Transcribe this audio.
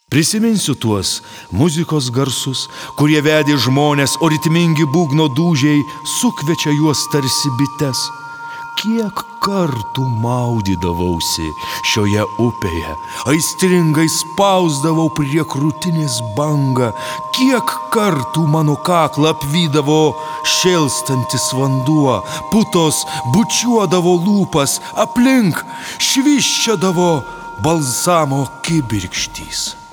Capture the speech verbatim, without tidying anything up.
Prisiminsiu tuos muzikos garsus, kurie vedė žmonės, o ritmingi būgno dūžiai sukviečia juos tarsi bites. Kiek kartų maudydavausi šioje upėje, aistringai spausdavau prie krūtinės bangą, kiek kartų mano kaklą apvydavo šėlstantis vanduo, putos bučiuodavo lūpas, aplink šviščiodavo balzamo kibirkštys.